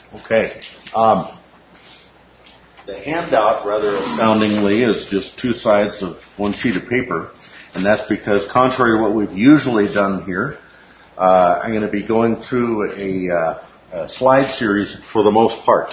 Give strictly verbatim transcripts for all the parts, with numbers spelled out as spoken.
Okay. Um, the handout, rather astoundingly, is just two sides of one sheet of paper, and that's because, contrary to what we've usually done here, uh, I'm going to be going through a, uh, a slide series for the most part.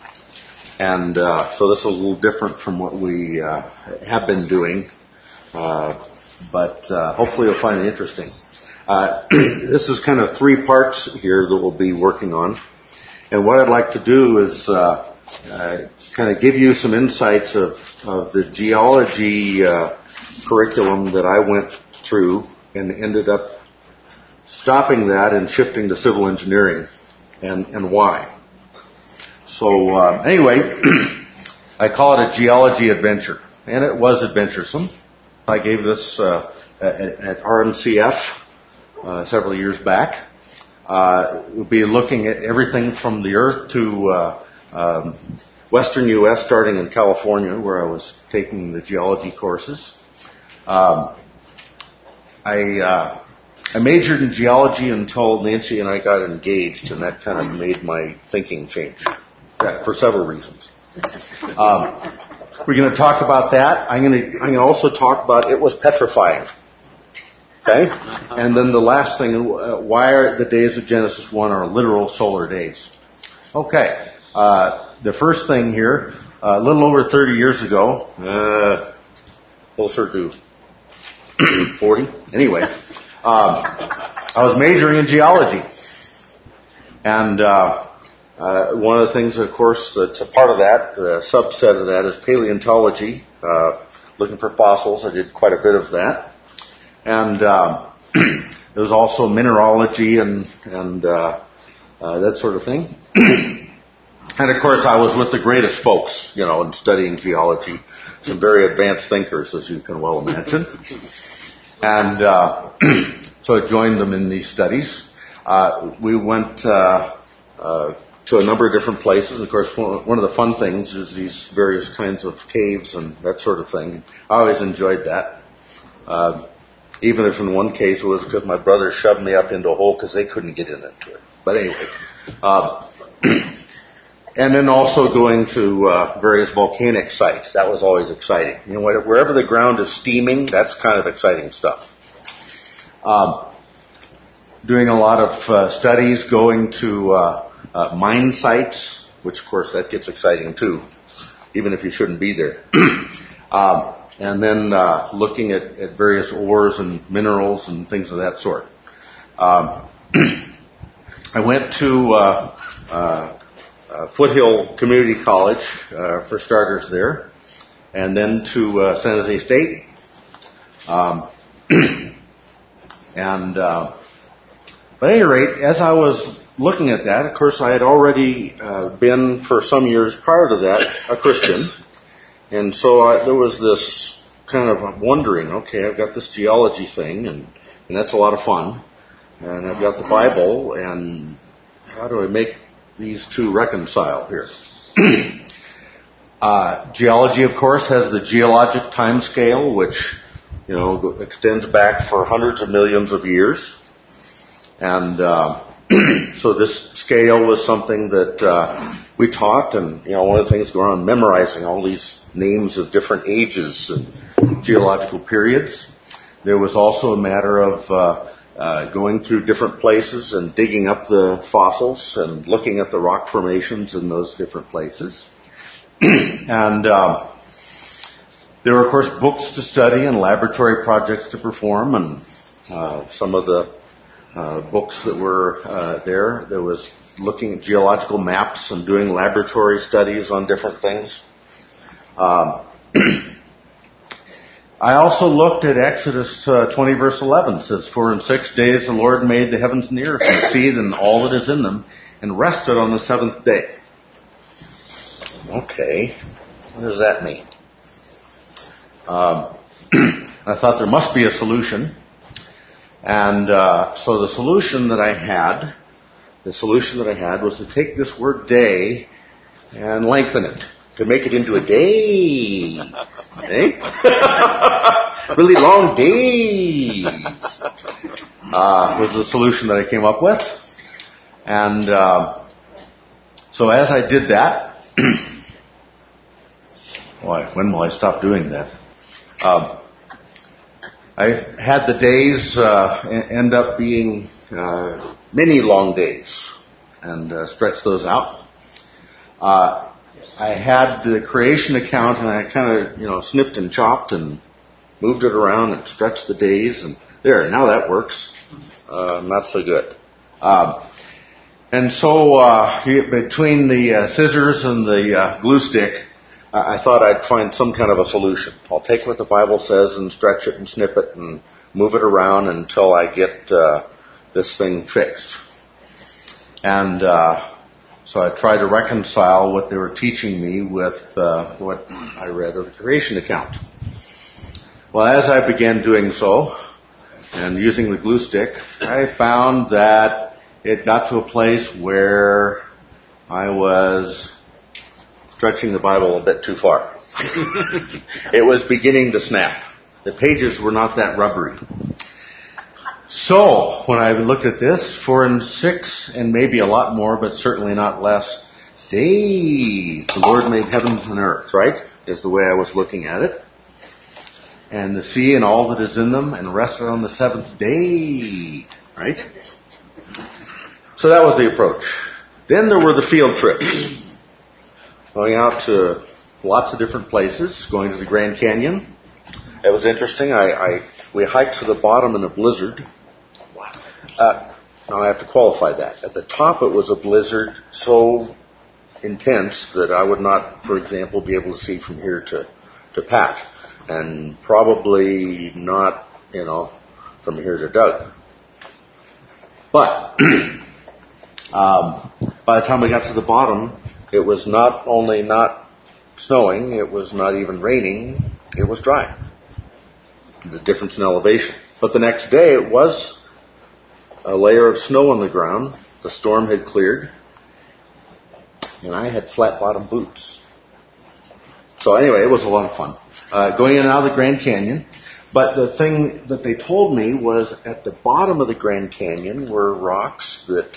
And uh, so this is a little different from what we uh, have been doing, uh, but uh, hopefully you'll find it interesting. Uh, this is kind of three parts here that we'll be working on. And what I'd like to do is uh, uh, kind of give you some insights of, of the geology uh, curriculum that I went through and ended up stopping that and shifting to civil engineering, and, and why. So uh, anyway, I call it a geology adventure, and it was adventuresome. I gave this uh, at, at R M C F uh, several years back. Uh, we'll be looking at everything from the Earth to uh, um, Western U S, starting in California, where I was taking the geology courses. Um, I uh, I majored in geology until Nancy and I got engaged, and that kind of made my thinking change. For several reasons. Um, we're going to talk about that. I'm going to, I'm going to also talk about it was petrifying. Okay? And then the last thing, uh, why are the days of Genesis one are literal solar days. Okay. Uh, the first thing here, uh, a little over thirty years ago, uh, closer to forty, anyway, um, I was majoring in geology. And, uh, Uh, one of the things, of course, that's a part of that, a subset of that, is paleontology, uh, looking for fossils. I did quite a bit of that. And uh, there was also mineralogy and, and uh, uh, that sort of thing. And, of course, I was with the greatest folks, you know, in studying geology, some very advanced thinkers, as you can well imagine. And uh, so I joined them in these studies. Uh, we went... Uh, uh, to a number of different places. Of course, one of the fun things is these various kinds of caves and that sort of thing. I always enjoyed that. Uh, even if in one case it was because my brother shoved me up into a hole because they couldn't get in into it. But anyway. Uh, and then also going to uh, various volcanic sites. That was always exciting. You know, wherever the ground is steaming, that's kind of exciting stuff. Um, doing a lot of uh, studies, going to... Uh, Uh, mine sites, which of course that gets exciting too, even if you shouldn't be there. um, and then uh, looking at, at various ores and minerals and things of that sort. Um, I went to uh, uh, uh, Foothill Community College, uh, for starters there, and then to uh, San Jose State. Um, and uh, but at any rate, as I was looking at that, of course, I had already uh, been, for some years prior to that, a Christian. And so I, there was this kind of wondering, okay, I've got this geology thing, and, and that's a lot of fun. And I've got the Bible, and how do I make these two reconcile here? uh, geology, of course, has the geologic time scale, which, you know, extends back for hundreds of millions of years. And... Uh, so this scale was something that uh, we taught, and you know, one of the things going on, memorizing all these names of different ages and geological periods. There was also a matter of uh, uh, going through different places and digging up the fossils and looking at the rock formations in those different places. and uh, there were, of course, books to study and laboratory projects to perform, and uh, some of the Uh, books that were uh, there. There was looking at geological maps and doing laboratory studies on different things. Um, I also looked at Exodus uh, twenty, verse eleven. It says, "For in six days the Lord made the heavens and the earth, and the sea and all that is in them, and rested on the seventh day." Okay, what does that mean? Um, I thought there must be a solution. And uh, so the solution that I had, the solution that I had was to take this word day and lengthen it, to make it into a day. Eh? Really long days uh, was the solution that I came up with. And uh, So as I did that, why, when will I stop doing that? Um, I had the days uh, end up being uh, many long days, and uh, stretched those out. Uh, I had the creation account, and I kind of, you know, snipped and chopped and moved it around and stretched the days, and there, now that works. Uh, not so good. Um, and so uh, between the uh, scissors and the uh, glue stick, I thought I'd find some kind of a solution. I'll take what the Bible says and stretch it and snip it and move it around until I get uh, this thing fixed. And uh, so I tried to reconcile what they were teaching me with uh, what I read of the creation account. Well, as I began doing so and using the glue stick, I found that it got to a place where I was stretching the Bible a bit too far. It was beginning to snap. The pages were not that rubbery. So, when I looked at this, four and six, and maybe a lot more, but certainly not less, days the Lord made heavens and earth, right? Is the way I was looking at it. And the sea and all that is in them, and rested on the seventh day, right? So that was the approach. Then there were the field trips. Going out to lots of different places, going to the Grand Canyon. It was interesting. I, I we hiked to the bottom in a blizzard. Uh, now I have to qualify that. At the top it was a blizzard so intense that I would not, for example, be able to see from here to, to Pat. And probably not, you know, from here to Doug. But um, by the time we got to the bottom, it was not only not snowing, it was not even raining, it was dry. The difference in elevation. But the next day it was a layer of snow on the ground. The storm had cleared. And I had flat bottom boots. So anyway, it was a lot of fun. Uh, going in and out of the Grand Canyon. But the thing that they told me was at the bottom of the Grand Canyon were rocks that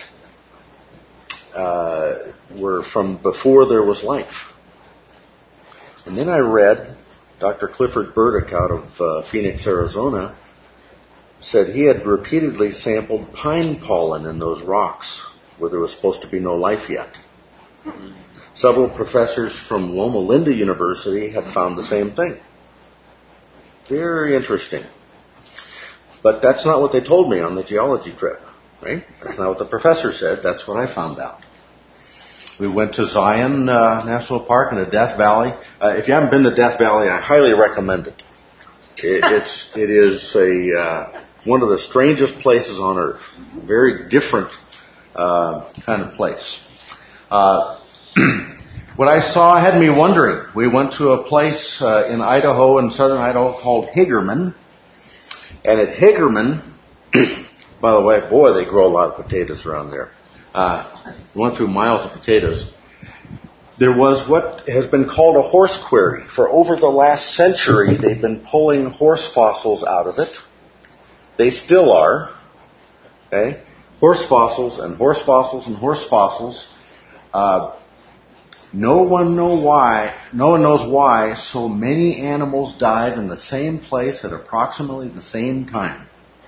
Uh, were from before there was life. And then I read Doctor Clifford Burdick out of uh, Phoenix, Arizona, said he had repeatedly sampled pine pollen in those rocks where there was supposed to be no life yet. Mm-hmm. Several professors from Loma Linda University had found the same thing. Very interesting. But that's not what they told me on the geology trip. Right? That's not what the professor said. That's what I found out. We went to Zion uh, National Park in the Death Valley. Uh, if you haven't been to Death Valley, I highly recommend it. it it's it is a uh, one of the strangest places on earth. Very different uh, kind of place. Uh, what I saw had me wondering. We went to a place uh, in Idaho, in southern Idaho, called Hagerman, and at Hagerman. By the way, boy, they grow a lot of potatoes around there. Uh, we went through miles of potatoes. There was what has been called a horse quarry. For over the last century, they've been pulling horse fossils out of it. They still are. Okay? Horse fossils and horse fossils and horse fossils. Uh, no one know why. No one knows why so many animals died in the same place at approximately the same time.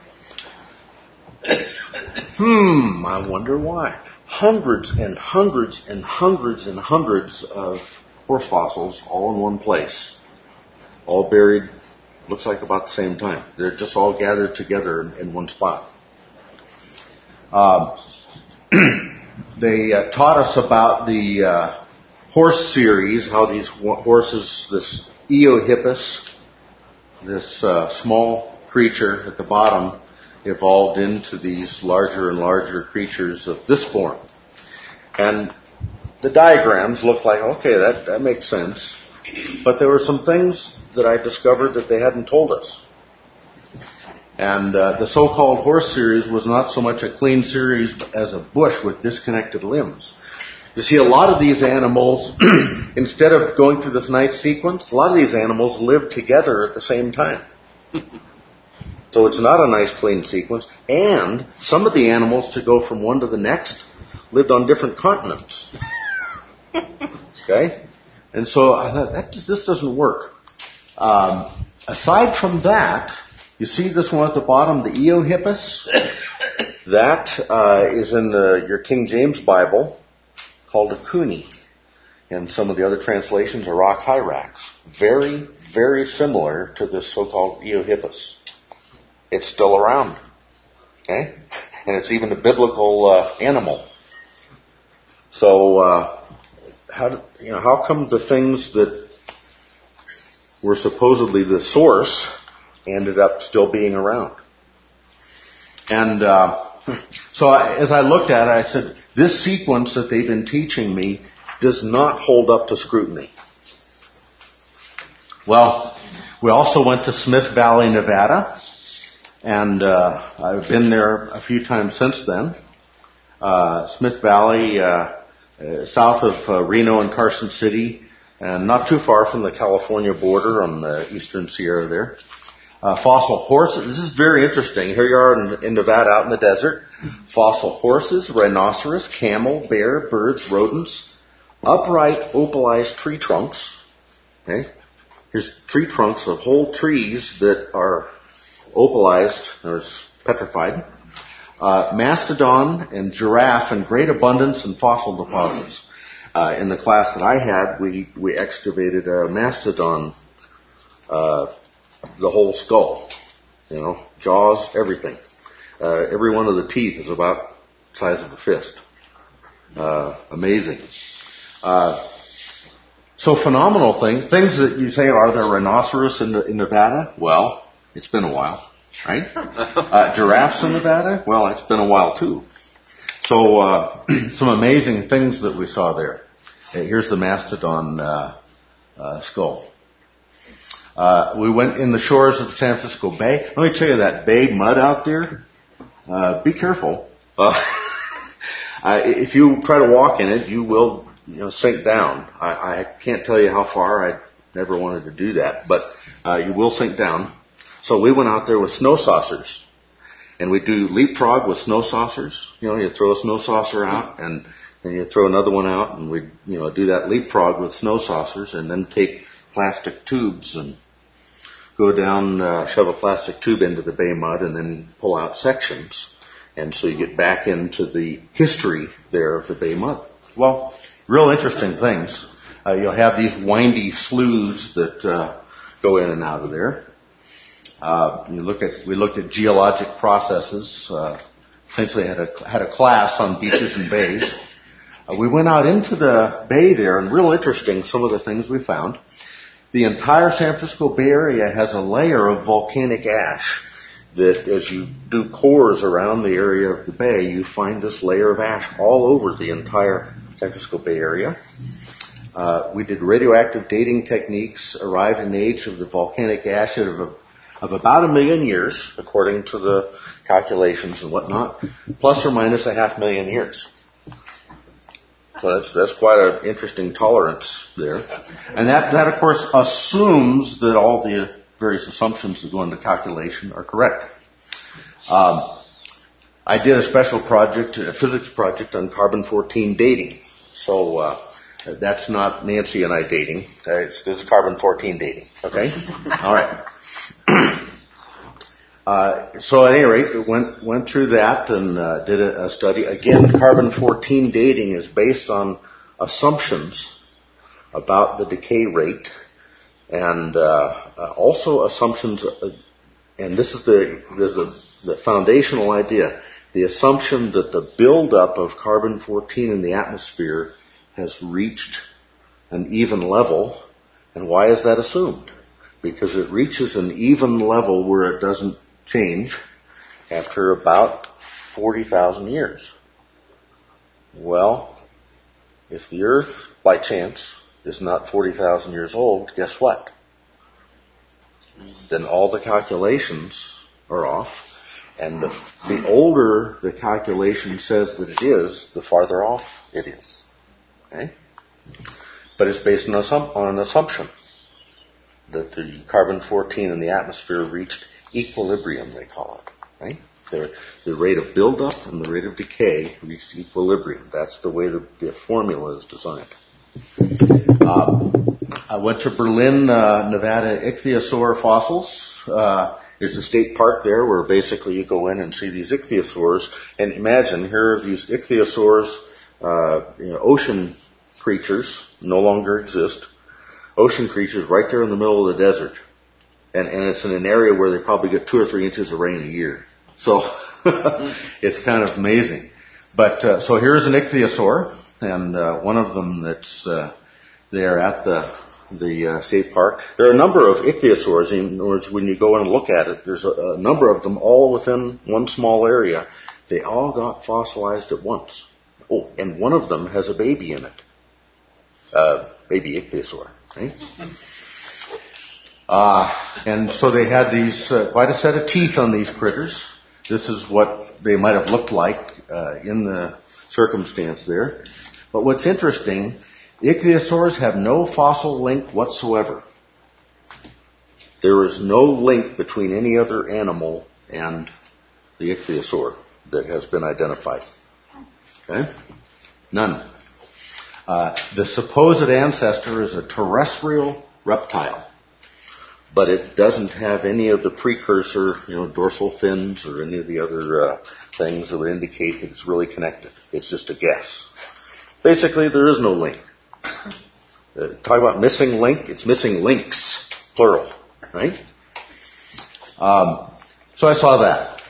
Hmm, I wonder why. Hundreds and hundreds and hundreds and hundreds of horse fossils all in one place. All buried, looks like about the same time. They're just all gathered together in, in one spot. Um, they uh, taught us about the uh, horse series, how these horses, this Eohippus, this uh, small creature at the bottom, evolved into these larger and larger creatures of this form. And the diagrams looked like, okay, that, that makes sense. But there were some things that I discovered that they hadn't told us. And uh, the so-called horse series was not so much a clean series as a bush with disconnected limbs. You see, a lot of these animals, instead of going through this nice sequence, a lot of these animals live together at the same time. So it's not a nice clean sequence. And some of the animals, to go from one to the next, lived on different continents. Okay? And so I thought, that, this doesn't work. Um, aside from that, you see this one at the bottom, the Eohippus? That uh, is in the, your King James Bible called a Cooney. And some of the other translations are rock hyrax. Very, very similar to this so-called Eohippus. It's still around. Okay? And it's even a biblical uh, animal. So, uh, how do, you know, how come the things that were supposedly the source ended up still being around? And uh, so I, as I looked at it, I said, this sequence that they've been teaching me does not hold up to scrutiny. Well, we also went to Smith Valley, Nevada, and uh, I've been there a few times since then. Uh, Smith Valley, uh, uh, south of uh, Reno and Carson City, and not too far from the California border on the eastern Sierra there. Uh, fossil horses. This is very interesting. Here you are in, in Nevada, out in the desert. Fossil horses, rhinoceros, camel, bear, birds, rodents, upright opalized tree trunks. Okay, here's tree trunks of whole trees that are opalized, or petrified. Uh, mastodon and giraffe in great abundance in fossil deposits. Uh, in the class that I had, we we excavated a mastodon. Uh, The whole skull, you know, jaws, everything. Uh, every one of the teeth is about the size of a fist. Uh, amazing. Uh, so phenomenal things. Things that you say, are there rhinoceros in, in Nevada? Well, it's been a while, right? Uh, giraffes in Nevada? Well, it's been a while too. So, uh, some amazing things that we saw there. Uh, here's the mastodon, uh, uh, skull. Uh, we went in the shores of the San Francisco Bay. Let me tell you, that bay mud out there, uh, be careful. Uh, uh, if you try to walk in it, you will, you know, sink down. I, I can't tell you how far. I never wanted to do that, but uh, you will sink down. So we went out there with snow saucers, and we do leapfrog with snow saucers. You know, you throw a snow saucer out, and then you throw another one out, and we, you know, do that leapfrog with snow saucers, and then take plastic tubes and go down, uh, shove a plastic tube into the bay mud and then pull out sections. And so you get back into the history there of the bay mud. Well, real interesting things. Uh, you'll have these windy sloughs that uh, go in and out of there. Uh, you look at, we looked at geologic processes. Uh, essentially had a, had a class on beaches and bays. Uh, we went out into the bay there, and real interesting some of the things we found. The entire San Francisco Bay Area has a layer of volcanic ash that, as you do cores around the area of the bay, you find this layer of ash all over the entire San Francisco Bay Area. Uh, we did radioactive dating techniques, arrived in the age of the volcanic ash of, a, of about a million years, according to the calculations and whatnot, plus or minus a half million years. So that's that's quite an interesting tolerance there. And that, that, of course, assumes that all the various assumptions that go into calculation are correct. Um, I did a special project, a physics project on carbon fourteen dating. So uh, that's not Nancy and I dating. It's, it's carbon fourteen dating. Okay? All right. Uh, so at any rate, went went through that and uh, did a, a study. Again, carbon fourteen dating is based on assumptions about the decay rate, and uh, uh, also assumptions. Uh, and this is the there's the, the foundational idea: the assumption that the buildup of carbon fourteen in the atmosphere has reached an even level. And why is that assumed? Because it reaches an even level where it doesn't change after about forty thousand years. Well, if the Earth, by chance, is not forty thousand years old, guess what? Then all the calculations are off, and the, the older the calculation says that it is, the farther off it is. Okay? But it's based on, on an assumption that the carbon fourteen in the atmosphere reached equilibrium, they call it. Right? The, the rate of buildup and the rate of decay reached equilibrium. That's the way the, the formula is designed. Um, I went to Berlin, uh, Nevada ichthyosaur fossils. Uh, there's a state park there where basically you go in and see these ichthyosaurs. And imagine, here are these ichthyosaurs, uh, you know, ocean creatures, no longer exist. Ocean creatures right there in the middle of the desert. And, and it's in an area where they probably get two or three inches of rain a year. So it's kind of amazing. But uh, so here's an ichthyosaur, and uh, one of them that's uh, there at the the uh, state park. There are a number of ichthyosaurs. In other words, when you go in and look at it, there's a, a number of them all within one small area. They all got fossilized at once. Oh, and one of them has a baby in it. Uh, baby ichthyosaur, right? Uh, and so they had these, uh, quite a set of teeth on these critters. This is what they might have looked like uh, in the circumstance there. But what's interesting, ichthyosaurs have no fossil link whatsoever. There is no link between any other animal and the ichthyosaur that has been identified. Okay? None. Uh, the supposed ancestor is a terrestrial reptile, but it doesn't have any of the precursor, you know, dorsal fins or any of the other uh, things that would indicate that it's really connected. It's just a guess. Basically, there is no link. Uh, talk about missing link. It's missing links, plural, right? Um, so I saw that.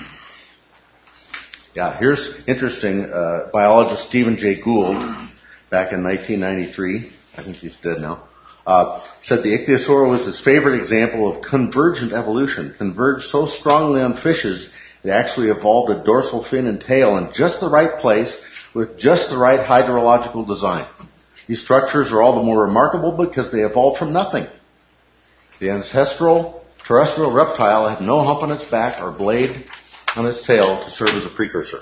Yeah, here's interesting. Uh, biologist Stephen Jay Gould, back in nineteen ninety-three, I think he's dead now, uh, said the ichthyosaur was his favorite example of convergent evolution. Converged so strongly on fishes, it actually evolved a dorsal fin and tail in just the right place with just the right hydrological design. These structures are all the more remarkable because they evolved from nothing. The ancestral terrestrial reptile had no hump on its back or blade on its tail to serve as a precursor.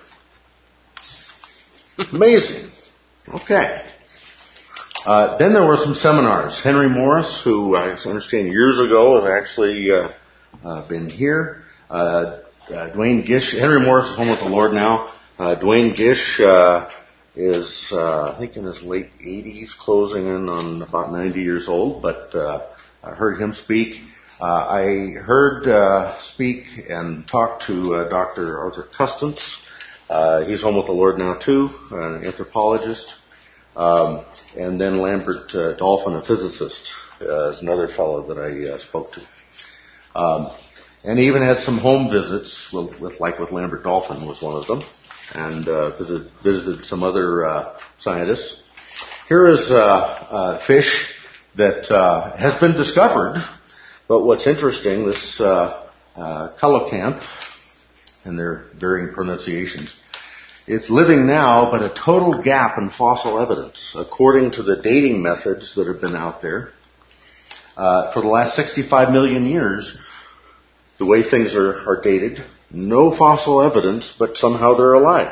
Amazing. Okay. Uh, then there were some seminars. Henry Morris, who I understand years ago has actually uh, uh, been here. Uh, uh, Dwayne Gish. Henry Morris is home with the Lord now. Uh, Dwayne Gish uh, is, uh, I think, in his late eighties, closing in on about ninety years old. But uh, I heard him speak. Uh, I heard uh, speak and talk to uh, Doctor Arthur Custance. Uh, he's home with the Lord now too, an anthropologist. Um, and then Lambert uh, Dolphin, a physicist, uh, is another fellow that I uh, spoke to. Um, and he even had some home visits, with, with like with Lambert Dolphin was one of them, and uh, visit, visited some other uh, scientists. Here is uh, a fish that uh, has been discovered, but what's interesting, this uh, uh, coelacanth, and their varying pronunciations, it's living now, but a total gap in fossil evidence. According to the dating methods that have been out there, uh, for the last sixty-five million years, the way things are, are dated, no fossil evidence, but somehow they're alive.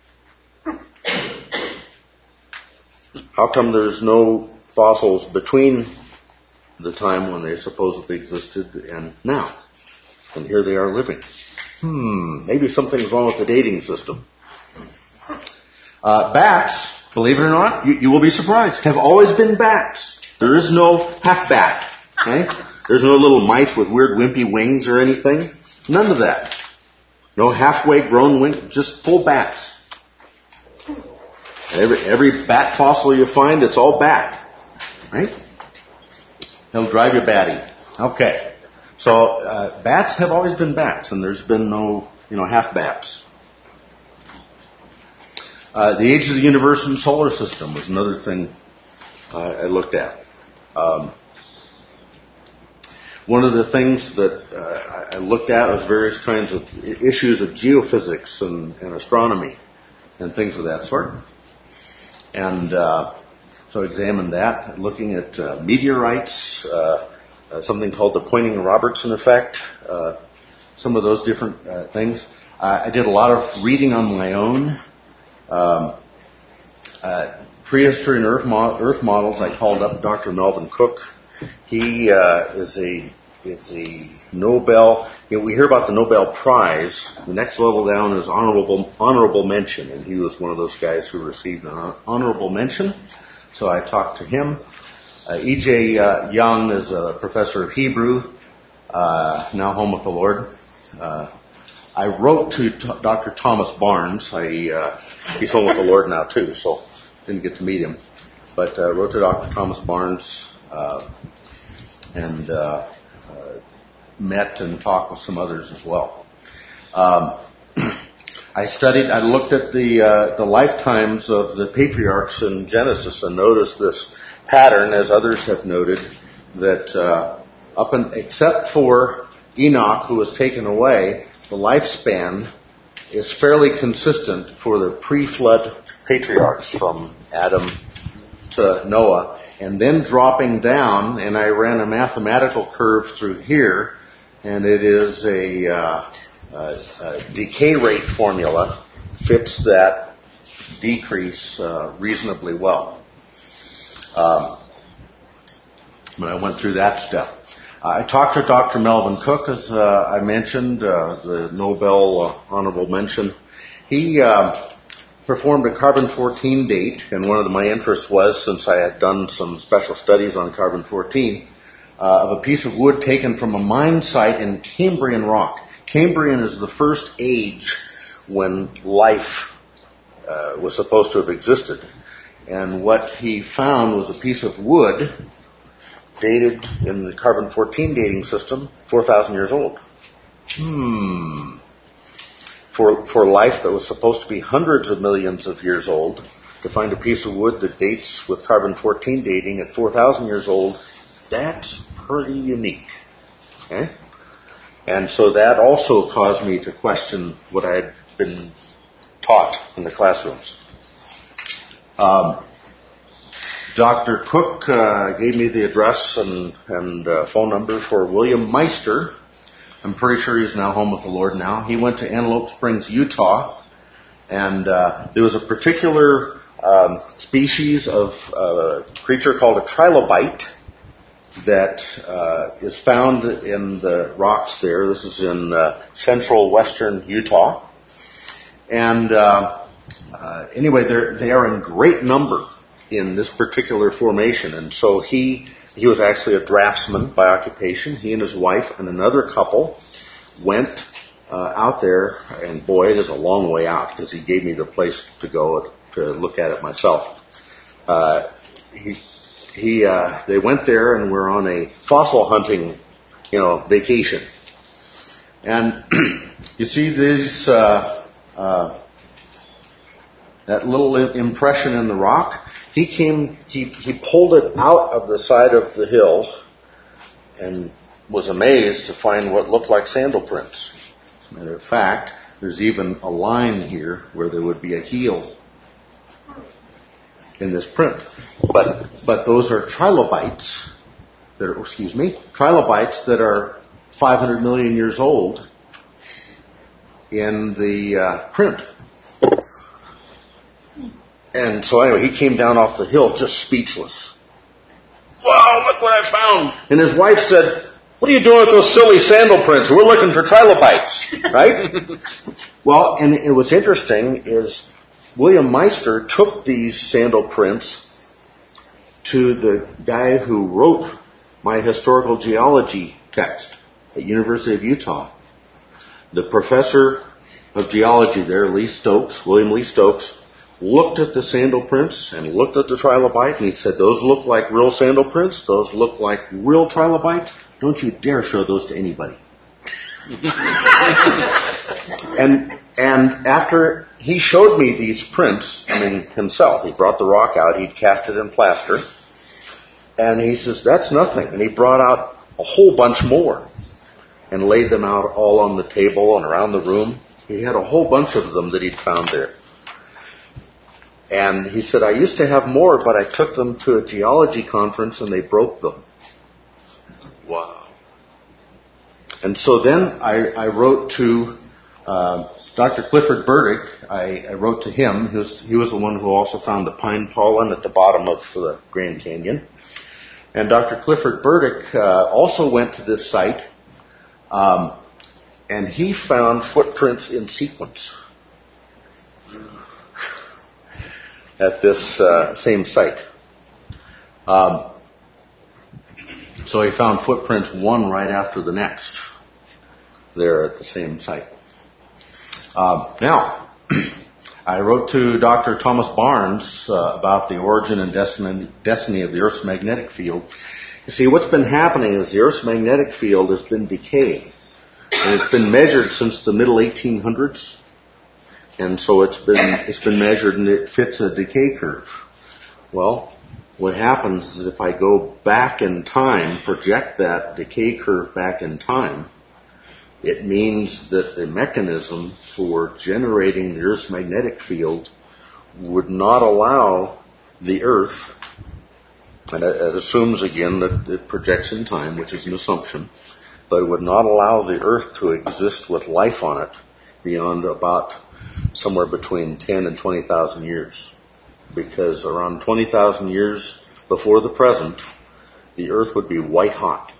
How come there's no fossils between the time when they supposedly existed and now? And here they are living. Hmm, maybe something's wrong with the dating system. Uh, bats, believe it or not, you, you will be surprised, have always been bats. There is no half bat. Okay? There's no little mice with weird wimpy wings or anything. None of that. No halfway grown wing, just full bats. Every, every bat fossil you find, it's all bat. Right? It'll drive you batty. Okay. So, uh, bats have always been bats, and there's been no, you know, half bats. Uh, the age of the universe and solar system was another thing uh, I looked at. Um, one of the things that uh, I looked at was various kinds of issues of geophysics and, and astronomy and things of that sort. And uh, so I examined that, looking at uh, meteorites, uh, uh, something called the Poynting-Robertson effect, uh, some of those different uh, things. Uh, I did a lot of reading on my own. Um, uh, prehistory and Earth, mo- Earth models. I called up Doctor Melvin Cook. He uh, is a is a Nobel. You know, we hear about the Nobel Prize. The next level down is honorable honorable mention, and he was one of those guys who received an honorable mention. So I talked to him. Uh, E J Uh, Young is a professor of Hebrew, uh, now home with the Lord. Uh, I wrote to t- Doctor Thomas Barnes. I, uh, he's home with the Lord now too, so didn't get to meet him. But uh, wrote to Doctor Thomas Barnes uh, and uh, uh, met and talked with some others as well. Um, I studied, I looked at the uh, the lifetimes of the patriarchs in Genesis and noticed this pattern, as others have noted, that uh, up in, except for Enoch, who was taken away, the lifespan is fairly consistent for the pre-flood patriarchs from Adam to Noah, and then dropping down, and I ran a mathematical curve through here, and it is a, uh, a, a decay rate formula, fits that decrease uh, reasonably well. Um, but I went through that step. I talked to Doctor Melvin Cook, as uh, I mentioned, uh, the Nobel uh, honorable mention. He uh, performed a carbon fourteen date, and one of the, my interests was, since I had done some special studies on carbon fourteen, uh, of a piece of wood taken from a mine site in Cambrian rock. Cambrian is the first age when life uh, was supposed to have existed. And what he found was a piece of wood dated in the carbon fourteen dating system, four thousand years old. Hmm. For, for life that was supposed to be hundreds of millions of years old, to find a piece of wood that dates with carbon fourteen dating at four thousand years old, that's pretty unique. Okay? And so that also caused me to question what I had been taught in the classrooms. Um, Doctor Cook uh, gave me the address and, and uh, phone number for William Meister. I'm pretty sure he's now home with the Lord now. He went to Antelope Springs, Utah, and uh, there was a particular um, species of uh, creature called a trilobite that uh, is found in the rocks there. This is in uh, central western Utah. And uh, uh, anyway, they're, they are in great number in this particular formation. And so he he was actually a draftsman by occupation. He and his wife and another couple went uh, out there, and boy, it is a long way out because he gave me the place to go to look at it myself. Uh, he he uh, they went there and were on a fossil hunting, you know, vacation. And you see these uh, uh, that little impression in the rock. He came, he, he pulled it out of the side of the hill and was amazed to find what looked like sandal prints. As a matter of fact, there's even a line here where there would be a heel in this print. But, but those are trilobites that are, excuse me, trilobites that are five hundred million years old in the uh, print. And so anyway, he came down off the hill just speechless. Wow, look what I found. And his wife said, what are you doing with those silly sandal prints? We're looking for trilobites, right? Well, and it was interesting is William Meister took these sandal prints to the guy who wrote my historical geology text at University of Utah. The professor of geology there, Lee Stokes, William Lee Stokes, looked at the sandal prints and looked at the trilobite, and he said, those look like real sandal prints, those look like real trilobites. Don't you dare show those to anybody. and and after he showed me these prints, I mean himself, he brought the rock out, he'd cast it in plaster, and he says, that's nothing. And he brought out a whole bunch more and laid them out all on the table and around the room. He had a whole bunch of them that he'd found there. And he said, I used to have more, but I took them to a geology conference and they broke them. Wow. And so then I, I wrote to uh, Doctor Clifford Burdick. I, I wrote to him. He was, he was the one who also found the pine pollen at the bottom of the Grand Canyon. And Doctor Clifford Burdick uh, also went to this site, um, and he found footprints in sequence at this uh, same site. Um, so he found footprints one right after the next there at the same site. Uh, now, I wrote to Doctor Thomas Barnes uh, about the origin and destiny, destiny of the Earth's magnetic field. You see, what's been happening is the Earth's magnetic field has been decaying. And it's been measured since the middle eighteen hundreds. And so it's been, it's been measured and it fits a decay curve. Well, what happens is if I go back in time, project that decay curve back in time, it means that the mechanism for generating the Earth's magnetic field would not allow the Earth, and it assumes again that it projects in time, which is an assumption, but it would not allow the Earth to exist with life on it beyond about somewhere between ten and twenty thousand years. Because around twenty thousand years before the present, the Earth would be white hot.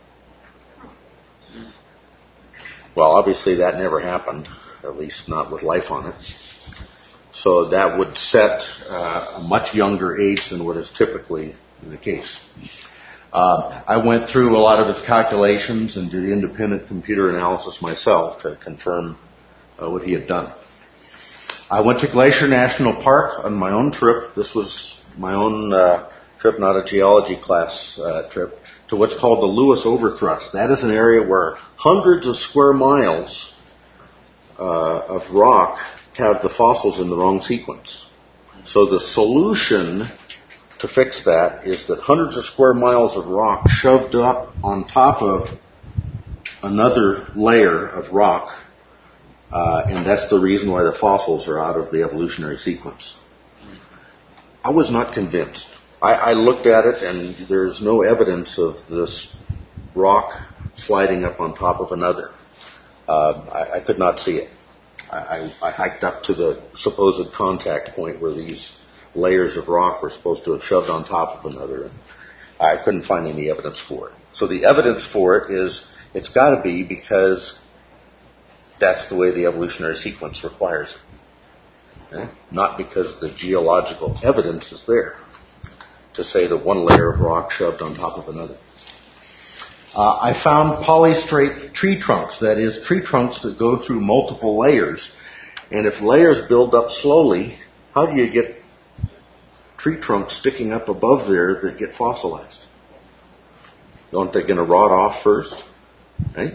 Well, obviously that never happened, at least not with life on it. So that would set uh, a much younger age than what is typically the case. Uh, I went through a lot of his calculations and did independent computer analysis myself to confirm uh, what he had done. I went to Glacier National Park on my own trip. This was my own uh, trip, not a geology class uh, trip, to what's called the Lewis Overthrust. That is an area where hundreds of square miles uh, of rock have the fossils in the wrong sequence. So the solution to fix that is that hundreds of square miles of rock shoved up on top of another layer of rock, uh, and that's the reason why the fossils are out of the evolutionary sequence. I was not convinced. I, I looked at it, and there's no evidence of this rock sliding up on top of another. Uh, I, I could not see it. I, I, I hiked up to the supposed contact point where these layers of rock were supposed to have shoved on top of another, and I couldn't find any evidence for it. So the evidence for it is it's got to be because that's the way the evolutionary sequence requires it. Okay? Not because the geological evidence is there to say that one layer of rock shoved on top of another. Uh, I found polystrate tree trunks, that is, tree trunks that go through multiple layers. And if layers build up slowly, how do you get tree trunks sticking up above there that get fossilized? Aren't they going to rot off first? Right?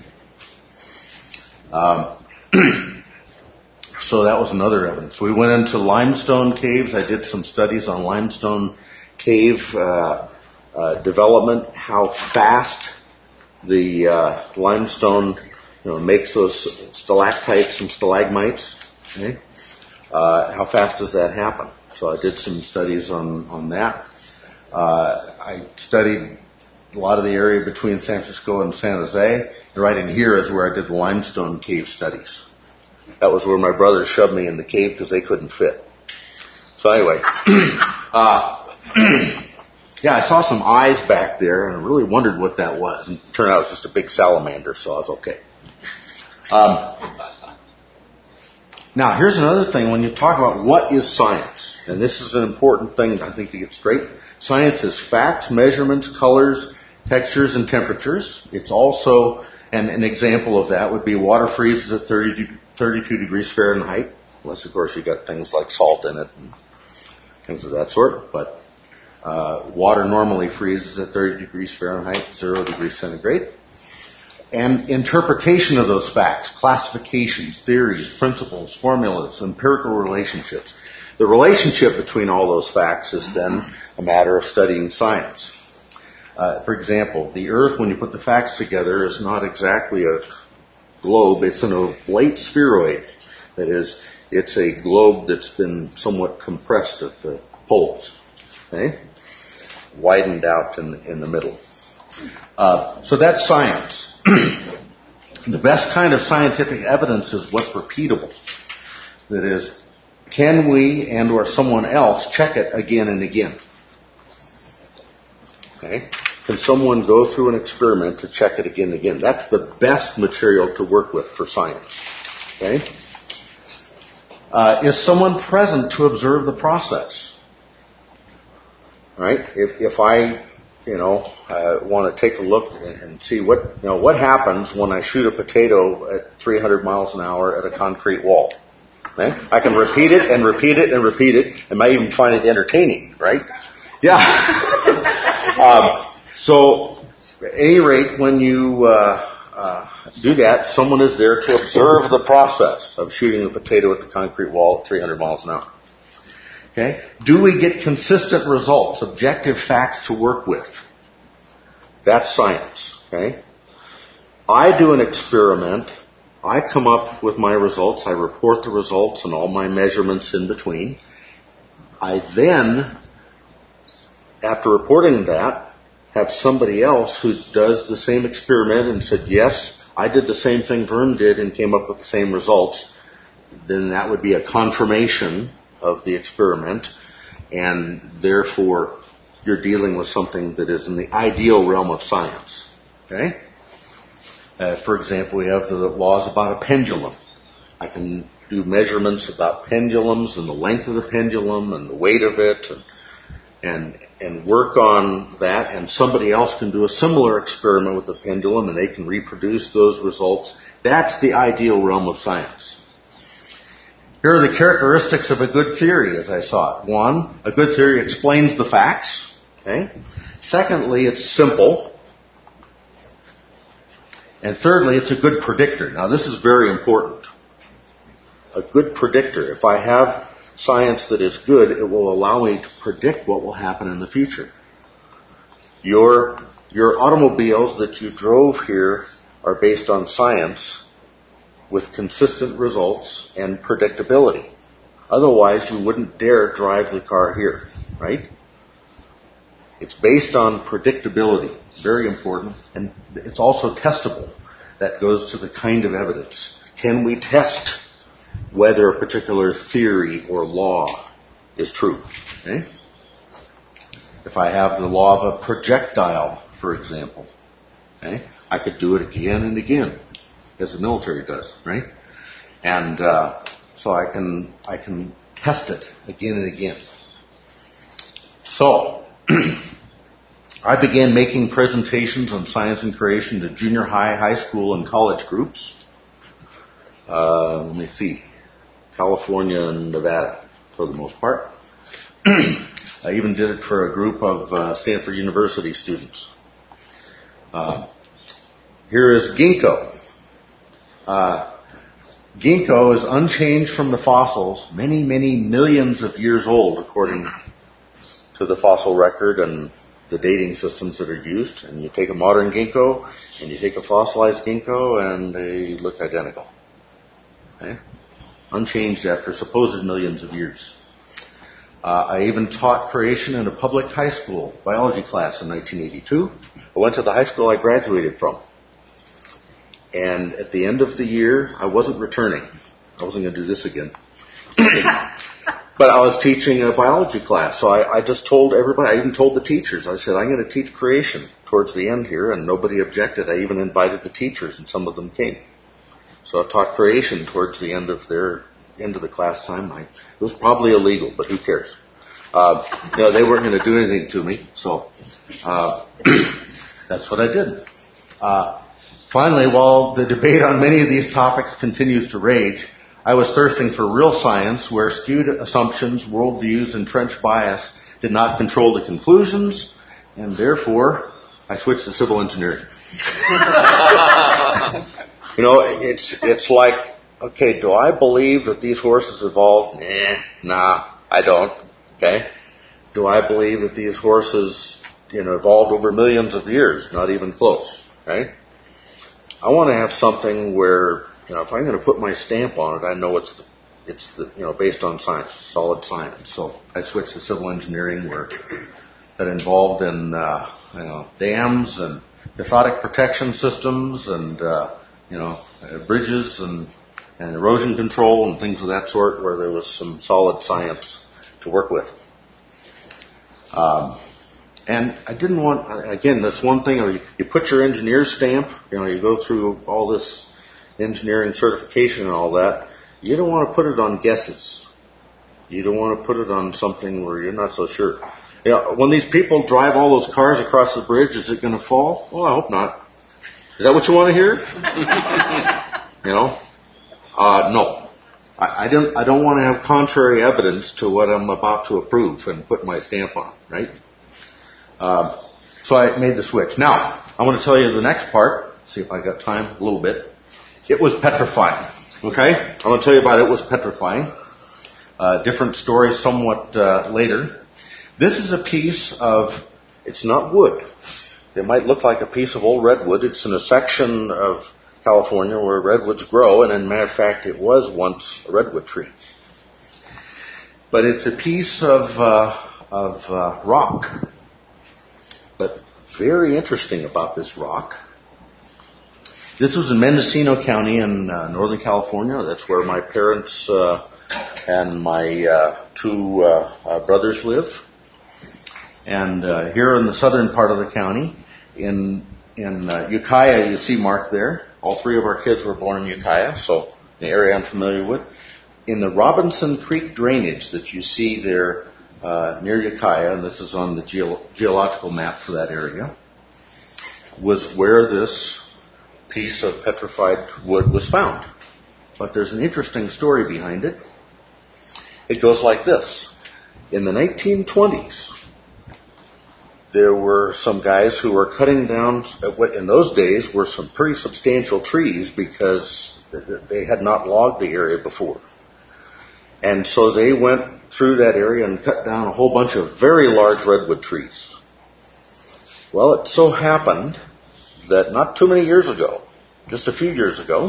Um, so that was another evidence. We went into limestone caves. I did some studies on limestone cave uh, uh, development, how fast the uh, limestone you know, makes those stalactites and stalagmites. Okay? Uh, how fast does that happen? So I did some studies on, on that. Uh, I studied a lot of the area between San Francisco and San Jose. And right in here is where I did the limestone cave studies. That was where my brothers shoved me in the cave because they couldn't fit. So anyway, uh, yeah, I saw some eyes back there and I really wondered what that was. And it turned out it was just a big salamander, so I was okay. Um, now, here's another thing when you talk about what is science. And this is an important thing, I think, to get straight. Science is facts, measurements, colors, textures, and temperatures. It's also, and an example of that would be water freezes at thirty, thirty-two degrees Fahrenheit, unless, of course, you got things like salt in it and things of that sort. But uh, water normally freezes at thirty degrees Fahrenheit, zero degrees centigrade. And interpretation of those facts, classifications, theories, principles, formulas, empirical relationships. The relationship between all those facts is then a matter of studying science. Uh, for example, the Earth, when you put the facts together, is not exactly a globe. It's an oblate spheroid. That is, it's a globe that's been somewhat compressed at the poles, okay? Widened out in, in the middle. Uh, so that's science. The best kind of scientific evidence is what's repeatable. That is, can we and or someone else check it again and again? Okay? Can someone go through an experiment to check it again and again? That's the best material to work with for science. Okay? Uh, is someone present to observe the process? right? If, if I, you know, uh, want to take a look and, and see what, you know, what happens when I shoot a potato at three hundred miles an hour at a concrete wall. Okay? I can repeat it and repeat it and repeat it, and might even find it entertaining, right? Yeah. um, so, at any rate, when you uh, uh, do that, someone is there to observe the process of shooting a potato at the concrete wall at three hundred miles an hour. Okay? Do we get consistent results, objective facts to work with? That's science. Okay? I do an experiment. I come up with my results. I report the results and all my measurements in between. I then, after reporting that, have somebody else who does the same experiment and said, yes, I did the same thing Vern did and came up with the same results. Then that would be a confirmation of the experiment, and therefore you're dealing with something that is in the ideal realm of science. Okay? Uh, for example, we have the laws about a pendulum. I can do measurements about pendulums and the length of the pendulum and the weight of it, and and and work on that, and somebody else can do a similar experiment with the pendulum and they can reproduce those results. That's the ideal realm of science. Here are the characteristics of a good theory as I saw it. One, a good theory explains the facts. Okay? Secondly, it's simple. And thirdly, it's a good predictor. Now, this is very important. A good predictor. If I have science that is good, it will allow me to predict what will happen in the future. Your, your automobiles that you drove here are based on science with consistent results and predictability. Otherwise, you wouldn't dare drive the car here, right? It's based on predictability. Very important. And it's also testable. That goes to the kind of evidence. Can we test whether a particular theory or law is true? Okay? If I have the law of a projectile, for example, okay, I could do it again and again, as the military does, right? And uh, so I can I can test it again and again. So I began making presentations on science and creation to junior high, high school, and college groups. Uh, let me see, California and Nevada, for the most part. I even did it for a group of uh, Stanford University students. Uh, here is ginkgo. Uh, ginkgo is unchanged from the fossils, many, many millions of years old, according to the fossil record and the dating systems that are used. And you take a modern ginkgo and you take a fossilized ginkgo and they look identical. Okay? Unchanged after supposed millions of years. Uh, I even taught creation in a public high school biology class in nineteen eighty-two. I went to the high school I graduated from. And at the end of the year, I wasn't returning. I wasn't going to do this again. But I was teaching a biology class, so I, I just told everybody, I even told the teachers, I said, I'm going to teach creation towards the end here, and nobody objected. I even invited the teachers, and some of them came. So I taught creation towards the end of their, end of the class time. I, it was probably illegal, but who cares? Uh, you know, they weren't going to do anything to me, so uh, that's what I did. Uh, finally, while the debate on many of these topics continues to rage, I was thirsting for real science where skewed assumptions, worldviews, and entrenched bias did not control the conclusions, and therefore I switched to civil engineering. You know, it's it's like, okay, do I believe that these horses evolved? Nah, nah, I don't. Okay, do I believe that these horses, you know, evolved over millions of years? Not even close. Right? I want to have something where, you know, if I'm going to put my stamp on it, I know it's the, it's the, you know, based on science, solid science. So I switched to civil engineering, where that involved in uh, you know, dams and cathodic protection systems and uh, you know, uh, bridges and and erosion control and things of that sort, where there was some solid science to work with. Um, And I didn't want, again, this one thing, you, you put your engineer stamp, you know, you go through all this engineering certification and all that. You don't want to put it on guesses. You don't want to put it on something where you're not so sure. You know, when these people drive all those cars across the bridge, is it going to fall? Well, I hope not. Is that what you want to hear? You know? Uh, no. I, I don't, I don't want to have contrary evidence to what I'm about to approve and put my stamp on, right? Um, so I made the switch. Now, I want to tell you the next part. See if I got time a little bit. It was petrifying. Okay? I want to tell you about it. It was petrifying. Uh, different story somewhat uh, later. This is a piece of, it's not wood. It might look like a piece of old redwood. It's in a section of California where redwoods grow, and in matter of fact, it was once a redwood tree. But it's a piece of, uh, of uh, rock. But very interesting about this rock. This was in Mendocino County in uh, Northern California. That's where my parents uh, and my uh, two uh, uh, brothers live. And uh, here in the southern part of the county, in in uh, Ukiah, you see marked there. All three of our kids were born in Ukiah, so the area I'm familiar with. In the Robinson Creek drainage that you see there uh, near Ukiah, and this is on the geo- geological map for that area, was where this piece of petrified wood was found. But there's an interesting story behind it. It goes like this. In the nineteen twenties, there were some guys who were cutting down what in those days were some pretty substantial trees because they had not logged the area before. And so they went through that area and cut down a whole bunch of very large redwood trees. Well, it so happened that not too many years ago, just a few years ago,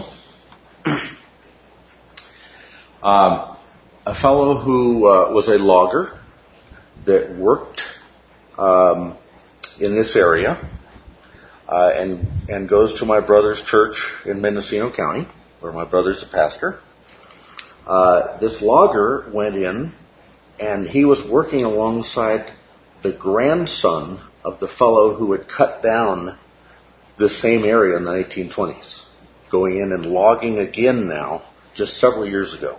um, a fellow who uh, was a logger that worked Um, in this area, uh, and and goes to my brother's church in Mendocino County, where my brother's a pastor. Uh, this logger went in, and he was working alongside the grandson of the fellow who had cut down the same area in the nineteen twenties, going in and logging again now, just several years ago.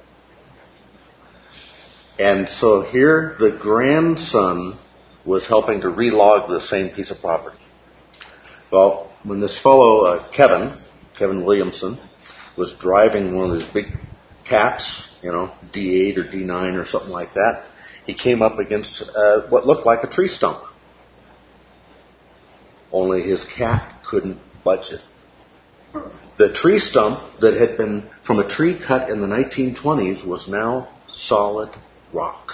And so here the grandson was helping to relog the same piece of property. Well, when this fellow, uh, Kevin, Kevin Williamson, was driving one of those big cats, you know, D eight or D nine or something like that, he came up against uh, what looked like a tree stump. Only his cat couldn't budge it. The tree stump that had been from a tree cut in the nineteen twenties was now solid rock.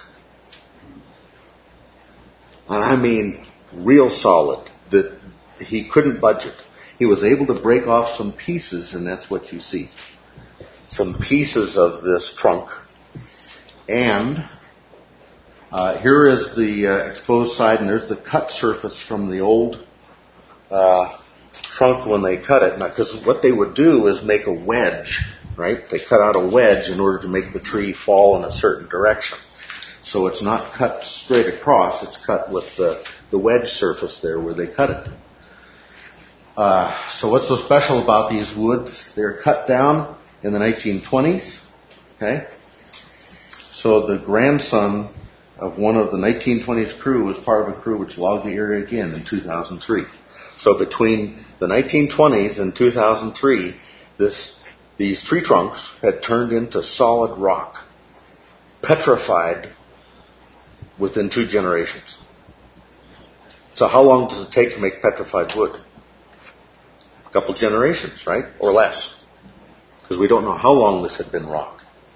And I mean real solid, that he couldn't budge it. He was able to break off some pieces, and that's what you see. Some pieces of this trunk. And uh, here is the uh, exposed side, and there's the cut surface from the old uh, trunk when they cut it. Because what they would do is make a wedge, right? They cut out a wedge in order to make the tree fall in a certain direction. So it's not cut straight across, it's cut with the, the wedge surface there where they cut it. Uh, so what's so special about these woods? They're cut down in the nineteen twenties, okay? So the grandson of one of the nineteen twenties crew was part of a crew which logged the area again in two thousand three. So between the nineteen twenties and two thousand three, this, these tree trunks had turned into solid rock, petrified within two generations. So how long does it take to make petrified wood? A couple generations, right? Or less. Because we don't know how long this had been rock.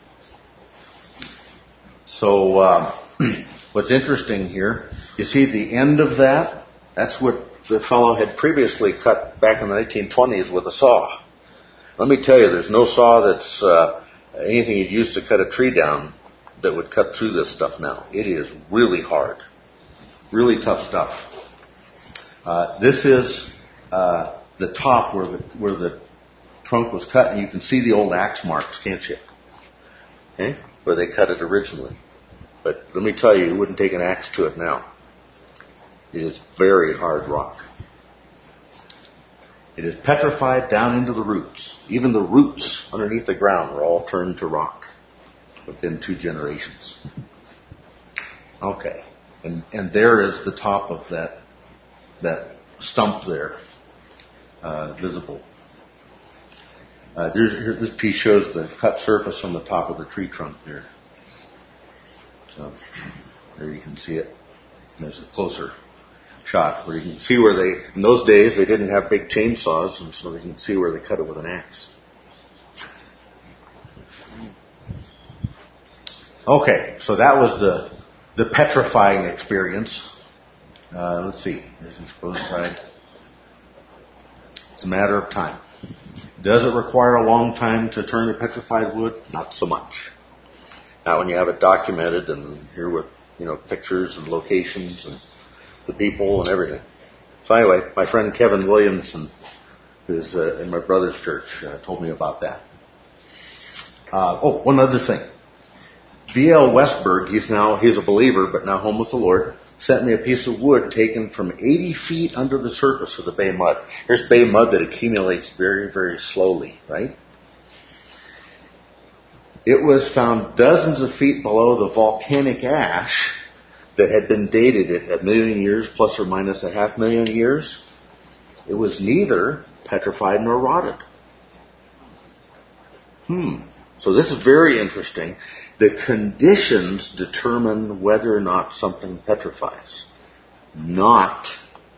So uh, what's interesting here, you see the end of that? That's what the fellow had previously cut back in the nineteen twenties with a saw. Let me tell you, there's no saw that's uh, anything you'd use to cut a tree down that would cut through this stuff now. It is really hard. Really tough stuff. Uh, this is uh, the top where the, where the trunk was cut, and you can see the old axe marks, can't you? Okay? Where they cut it originally. But let me tell you, you wouldn't take an axe to it now. It is very hard rock. It is petrified down into the roots. Even the roots underneath the ground are all turned to rock within two generations. Okay. And, and there is the top of that, that stump there, uh, visible. Uh, there's, here, this piece shows the cut surface on the top of the tree trunk there. So there you can see it. And there's a closer shot where you can see where they, in those days, they didn't have big chainsaws, and so you can see where they cut it with an axe. Okay, so that was the the petrifying experience. Uh, let's see, there's the exposed side. It's a matter of time. Does it require a long time to turn the petrified wood? Not so much. Now, when you have it documented and here with, you know, pictures and locations and the people and everything. So anyway, my friend Kevin Williamson, who's uh, in my brother's church, uh, told me about that. Uh, oh, one other thing. V L Westberg, he's now, he's a believer, but now home with the Lord, sent me a piece of wood taken from eighty feet under the surface of the bay mud. Here's bay mud that accumulates very, very slowly, right? It was found dozens of feet below the volcanic ash that had been dated at a million years plus or minus a half million years. It was neither petrified nor rotted. Hmm. So this is very interesting. The conditions determine whether or not something petrifies, not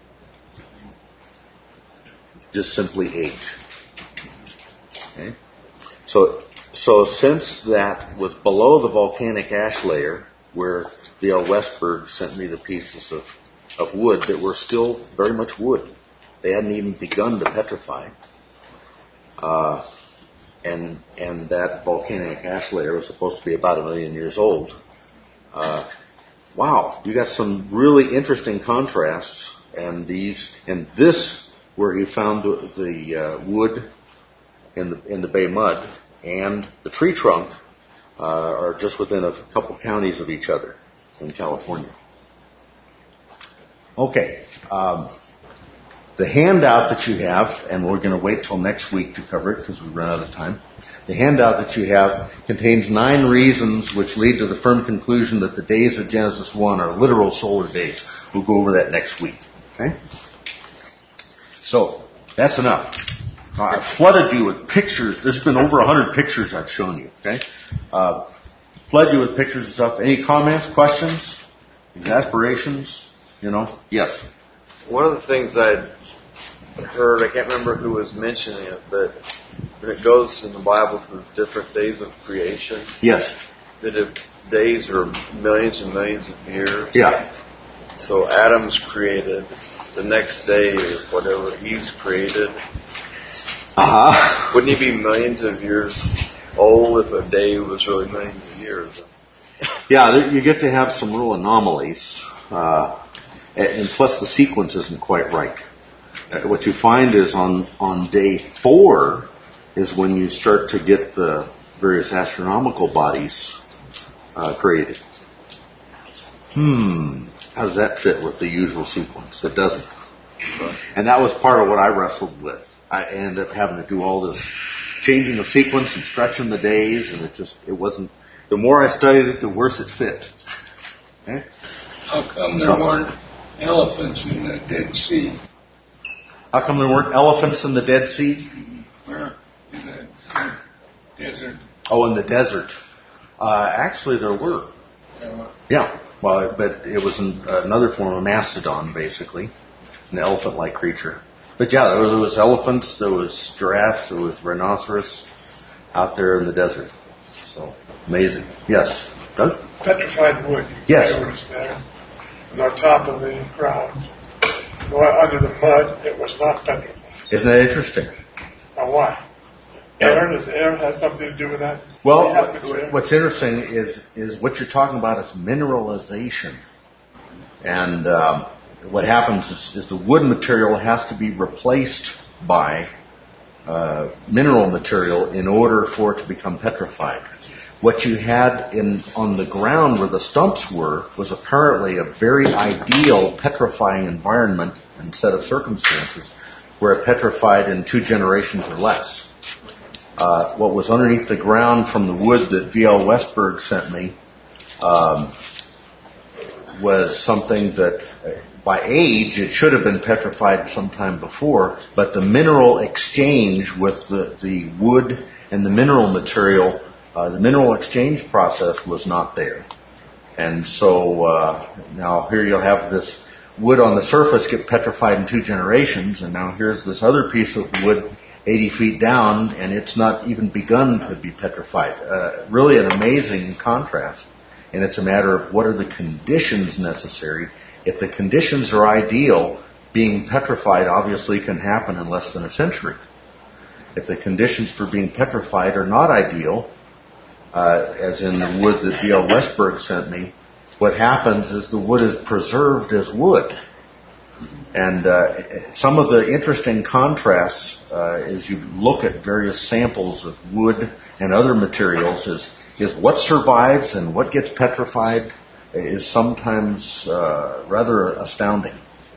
just simply age. Okay? So, so since that was below the volcanic ash layer, where V L Westberg sent me the pieces of, of wood that were still very much wood, they hadn't even begun to petrify. Uh, And and that volcanic ash layer was supposed to be about a million years old. Uh, wow, you got some really interesting contrasts, and these and this where he found the, the uh, wood in the in the bay mud and the tree trunk uh, are just within a couple counties of each other in California. Okay. Um, The handout that you have, and we're going to wait till next week to cover it because we run out of time. The handout that you have contains nine reasons which lead to the firm conclusion that the days of Genesis one are literal solar days. We'll go over that next week. Okay? So, that's enough. Now, I've flooded you with pictures. There's been over one hundred pictures I've shown you. Okay? Uh, flooded you with pictures and stuff. Any comments, questions, exasperations? You know? Yes. One of the things I'd heard, I can't remember who was mentioning it, but when it goes in the Bible to the different days of creation, yes, that if days are millions and millions of years, yeah. So Adam's created, the next day or whatever he's created, uh-huh. Wouldn't he be millions of years old if a day was really millions of years? Yeah, you get to have some real anomalies, uh, and plus the sequence isn't quite right. What you find is on, on day four is when you start to get the various astronomical bodies uh, created. Hmm, how does that fit with the usual sequence? It doesn't. And that was part of what I wrestled with. I ended up having to do all this changing of sequence and stretching the days, and it just, it wasn't, the more I studied it, the worse it fit. Okay? How come there weren't elephants in the Dead Sea? How come there weren't elephants in the Dead Sea? Where? In the desert. Oh, in the desert. Uh, actually, there were. Uh, Yeah. Well, but it was an, another form of mastodon, basically. An elephant-like creature. But yeah, there was, there was elephants, there was giraffes, there was rhinoceros out there in the desert. So, amazing. Yes. Doug? Petrified wood. Yes. It was there. On top of the ground. Under the mud, it was not petrified. Isn't that interesting? Now why? Air, does air have something to do with that? Well, The atmosphere? what, what's interesting is is what you're talking about is mineralization. And um, what happens is, is the wood material has to be replaced by uh, mineral material in order for it to become petrified. What you had in on the ground where the stumps were was apparently a very ideal petrifying environment and set of circumstances where it petrified in two generations or less. Uh, what was underneath the ground from the wood that V L Westberg sent me, um, was something that, uh, by age, it should have been petrified sometime before, but the mineral exchange with the, the wood and the mineral material, uh, the mineral exchange process was not there. And so uh, now here you'll have this wood on the surface get petrified in two generations, and now here's this other piece of wood eighty feet down, and it's not even begun to be petrified. Uh, really an amazing contrast. And it's a matter of what are the conditions necessary. If the conditions are ideal, being petrified obviously can happen in less than a century. If the conditions for being petrified are not ideal, uh, as in the wood that D L Westberg sent me, what happens is the wood is preserved as wood. And uh, some of the interesting contrasts uh, as you look at various samples of wood and other materials is, is what survives and what gets petrified is sometimes uh, rather astounding.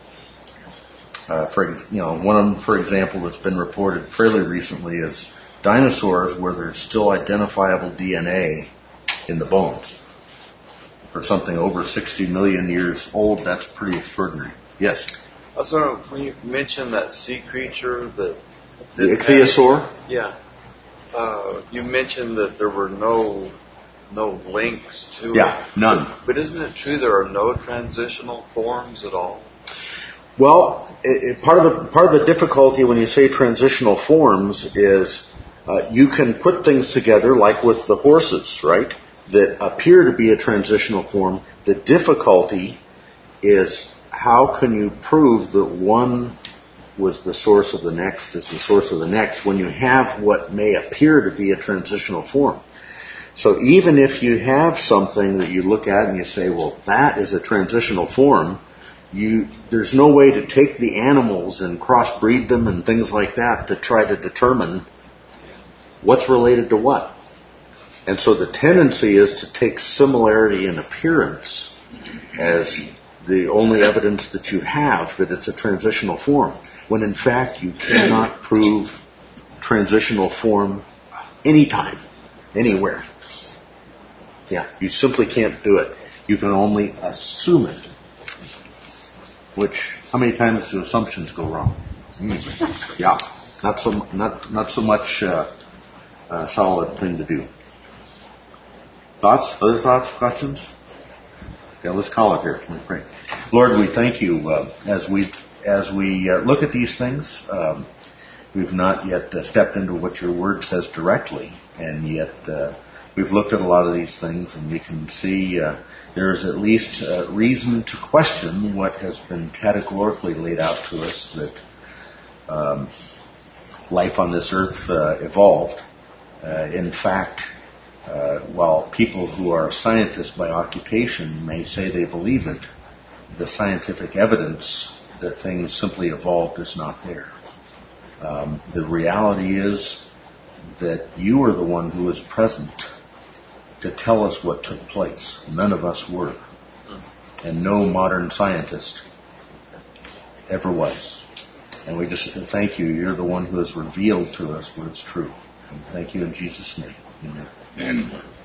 Uh, for you know, one for example that's been reported fairly recently is dinosaurs where there's still identifiable D N A in the bones. For something over sixty million years old, that's pretty extraordinary. Yes? I was wondering, when you mentioned that sea creature that... The ichthyosaur? Yeah. Uh, you mentioned that there were no no links to Yeah, it. none. But isn't it true there are no transitional forms at all? Well, it, it, part of the part of the difficulty when you say transitional forms is uh, you can put things together like with the horses, right? That appear to be a transitional form. The difficulty is how can you prove that one was the source of the next is the source of the next when you have what may appear to be a transitional form. So even if you have something that you look at and you say, well, that is a transitional form, you there's no way to take the animals and crossbreed them and things like that to try to determine what's related to what. And so the tendency is to take similarity in appearance as the only evidence that you have that it's a transitional form, when in fact you cannot prove transitional form anytime, anywhere. Yeah, you simply can't do it. You can only assume it. Which, how many times do assumptions go wrong? Mm. Yeah, not so not not so much uh, a solid thing to do. Thoughts? Other thoughts? Questions? Yeah, let's call it here. Let's pray. Lord, we thank you uh, as we as we uh, look at these things. Um, we've not yet uh, stepped into what your word says directly, and yet uh, we've looked at a lot of these things, and we can see uh, there is at least uh, reason to question what has been categorically laid out to us, that um, life on this earth uh, evolved. Uh, in fact, uh, while people who are scientists by occupation may say they believe it, the scientific evidence that things simply evolved is not there. Um, the reality is that you are the one who is present to tell us what took place. None of us were. And no modern scientist ever was. And we just thank you. You're the one who has revealed to us what is true. And thank you in Jesus' name. Amen. And